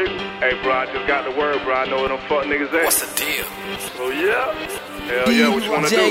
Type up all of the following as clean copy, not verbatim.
nigga. Hey, bro, I just got the word, bro. I know where them fuck niggas at. What's the deal? Oh, yeah? Hell yeah, what you wanna do?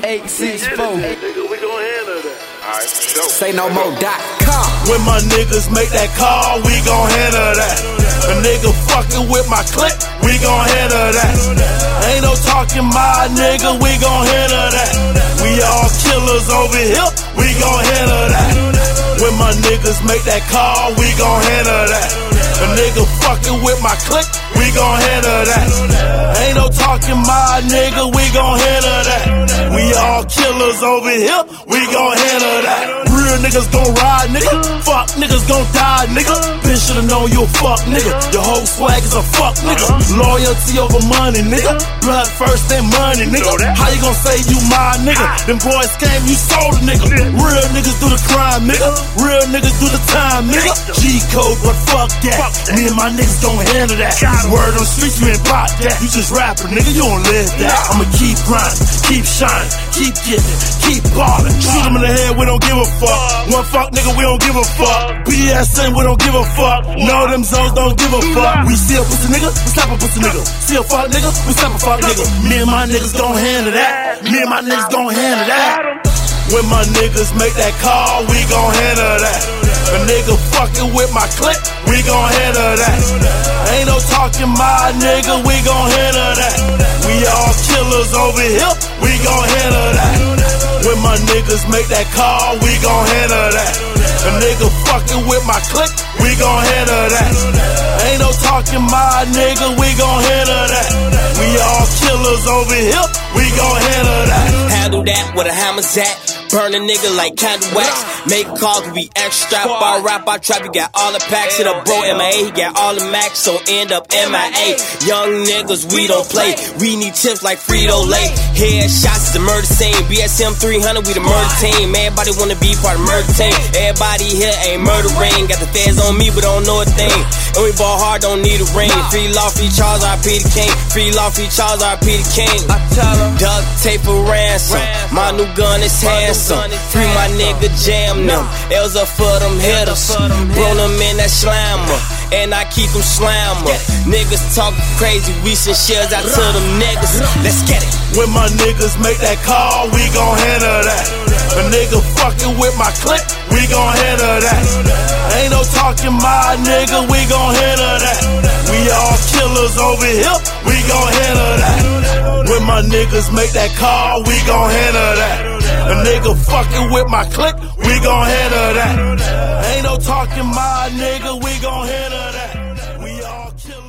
JD864. Nigga, we gon' handle that. Alright, for sure. Say no more.com. When my niggas make that call, we gon' handle that. A nigga fucking with my clique, we gon' handle that. Ain't no talking my nigga, we gon' handle that. We all killers over here, we gon' handle that. When my niggas make that call, we gon' handle that. A nigga fucking with my clique, we gon' handle that. Ain't no talking my nigga, we gon' handle that. We all killers over here, we gon' handle that. Real niggas gon' ride, nigga. Fuck niggas gon' die, nigga. Bitch shoulda known you a fuck nigga. Your whole swag is a fuck nigga. Loyalty over money, nigga. Blood first, then money, nigga. How you gon' say you my nigga? Them boys came, you sold a nigga. Real niggas do the crime, nigga. Real niggas do the time, nigga. G-code, but fuck that. Me and my niggas gon' handle that. Word on the streets, you ain't pop that. You just rapping, nigga, you don't live that. I'ma keep grinding, keep shining, keep getting, keep ballin'. Shoot him in the head, we don't give a fuck. One fuck nigga, we don't give a fuck. BSN, we don't give a fuck. No, them zones don't give a fuck. We still pussy nigga, we slap a pussy nigga. Still fuck nigga, we slap a fuck nigga. Me and my niggas gon' handle that. Me and my niggas gon' handle that. When my niggas make that call, we gon' handle that. A nigga fucking with my clique, we gon' handle that. Ain't no talking my nigga, we gon' handle that. We all killers over here, we gon' handle that. When my niggas make that call, we gon' handle that. A nigga fucking with my clique, we gon' handle that. Ain't no talking my nigga, we gon' handle that. We all killers over here, we gon' handle that. Handle that with a hammer's at. Burn a nigga like candle wax. Make calls, we extra. I rap, I trap, you got all the packs. Hit a bro MIA, he got all the max, so end up MIA. Young niggas, we don't play. We need tips like Frito-Lay. Headshots, the murder scene. BSM 300, we the murder team. Everybody wanna be part of the murder team. Everybody here ain't murdering. Got the feds on me, but don't know a thing. And we ball hard, don't need a ring. Free law, free Charles, RP the king. Free law, free Charles, RP the king. Duct tape for ransom. My new gun is handsome. Free my nigga, jam them. L's up for them hitters. Blow them in that slammer. And I keep them slammer. Niggas talk crazy, we send shells out to them niggas. Let's get it. When my niggas make that call, we gon' handle that. A nigga fucking with my clique, we gon' handle that. Ain't no talking my nigga, we gon' handle that. We all killers over here, we gon' handle that. When my niggas make that call, we gon' handle that. A nigga fucking with my clique, we gon' handle that. Ain't no talking my nigga, we gon' handle that. We all killers.